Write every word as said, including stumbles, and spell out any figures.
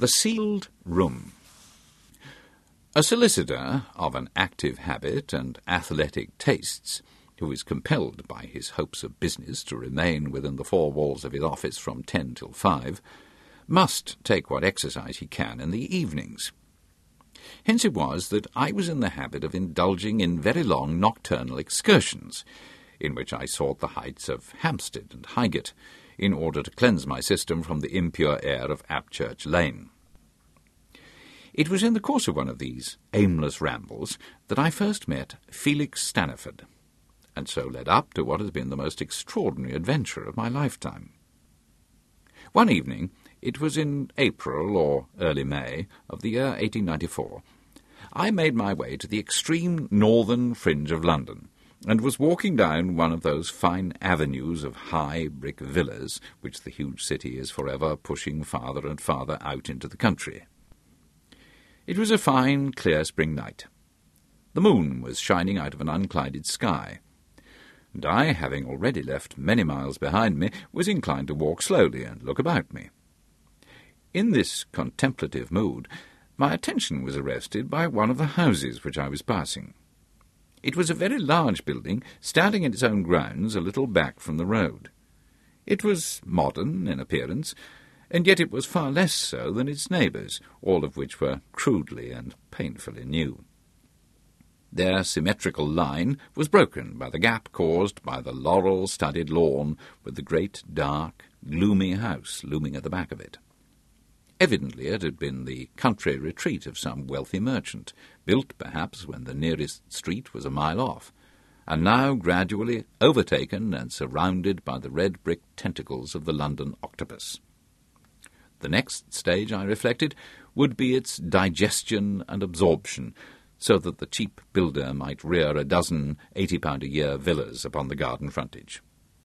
The Sealed Room. A solicitor of an active habit and athletic tastes, who is compelled by his hopes of business to remain within the four walls of his office from ten till five, must take what exercise he can in the evenings. Hence it was that I was in the habit of indulging in very long nocturnal excursions, in which I sought the heights of Hampstead and Highgate, in order to cleanse my system from the impure air of Apchurch Lane. It was in the course of one of these aimless rambles that I first met Felix Staniford, and so led up to what has been the most extraordinary adventure of my lifetime. One evening, it was in April or early May of the year eighteen ninety-four, I made my way to the extreme northern fringe of London, and was walking down one of those fine avenues of high brick villas which the huge city is forever pushing farther and farther out into the country. It was a fine, clear spring night. The moon was shining out of an unclouded sky, and I, having already left many miles behind me, was inclined to walk slowly and look about me. In this contemplative mood, my attention was arrested by one of the houses which I was passing. It was a very large building, standing in its own grounds a little back from the road. It was modern in appearance, and yet it was far less so than its neighbours, all of which were crudely and painfully new. Their symmetrical line was broken by the gap caused by the laurel-studded lawn with the great, dark, gloomy house looming at the back of it. Evidently it had been the country retreat of some wealthy merchant, built perhaps when the nearest street was a mile off, and now gradually overtaken and surrounded by the red brick tentacles of the London octopus. The next stage, I reflected, would be its digestion and absorption, so that the cheap builder might rear a dozen eighty-pound-a-year villas upon the garden frontage.